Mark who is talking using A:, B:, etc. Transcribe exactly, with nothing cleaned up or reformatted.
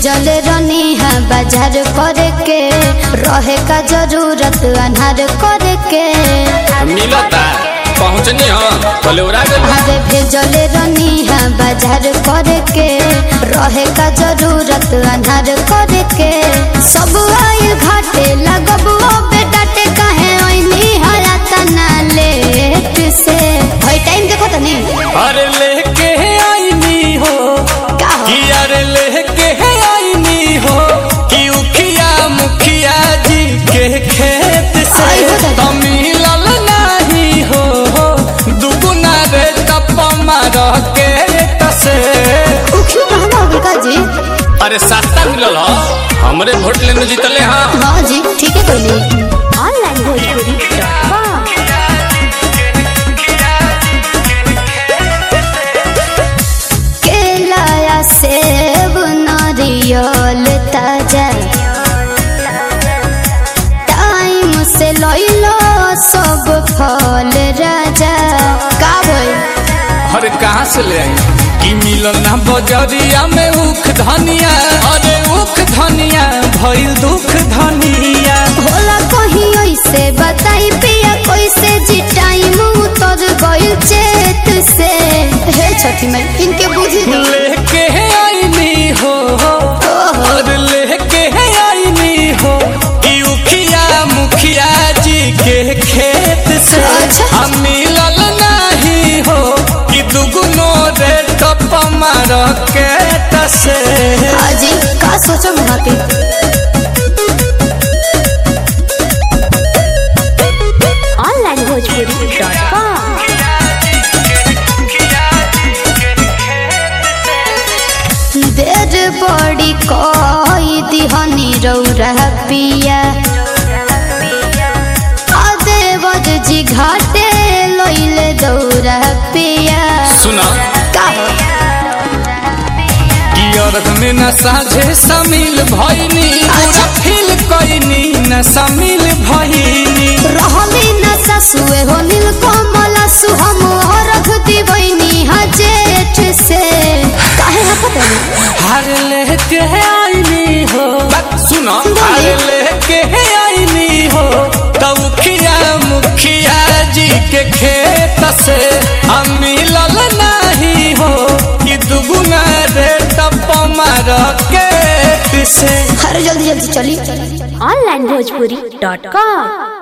A: भेजल रनी है बाजार करे के रहे का जरूरत अनहार करे के
B: मिलता पहुँचनी हो बलौरा
A: अरे भेजल रनी है बाजार करे के रहे का जरूरत अनहार करे के सब आइल घाटे लगबो बेटा ते कहे ओइनी हरा तना लेट से भाई टाइम देखो त नहीं
B: अरे लेके आईनी हो कि अरे लेके आईनी हो कि उखिया मुखिया जी के खेत से तो मिलल नहीं हो दुगुना रे तप मार के तसे
A: उखिया महंगा हो गया जी।
B: अरे सस्ता मिलल हो हमरे वोट लेने जीतले हाँ
A: हाँ जी ठीक है कोई ऑनलाइन भोजपुरी केला सेब नारियल ताजा टाइम से लइलो सब फल राजा का भइल
B: अरे कहाँ से ले आई कि मिलल ना बजरिया में उख धनिया अरे उख धनिया भइल दुख धनिया
A: होला कहीं ऐसे बताई पिया कैसे जी टाइम उतर गइल चेत से हे छठी मैं इनके बुझी
B: लेके आईनी हो और लेके आईनी हो कि उखिया मुखिया जी के खेत से हम मिलल नहीं हो कि दुगुनो रे टप मार के तसे
A: हाजी का सोचो महती ऑनलाइन भोजपुरी डॉट कॉम देर बड़ी कोई दिहनी रौरा पिया देवज जी घाटे लइले दौरा पिया
B: सुना
A: का
B: अर्घ में न साझे शामिल भइनी पूरा फील कइनी न शामिल भइनी
A: रहली न ससुए हो नील कमला सुहम अर्घ दिबैनी हा जेठ से काहे हपत
B: हार लेके आईनी हो सुनो हार लेके आईनी हो तउखिया मुखिया जी के खेत से हम मिलल नहीं हो कि दुगुना रे टप मार के से
A: हर जल्दी जल्दी चली
C: ऑनलाइन भोजपुरी डॉट कॉम।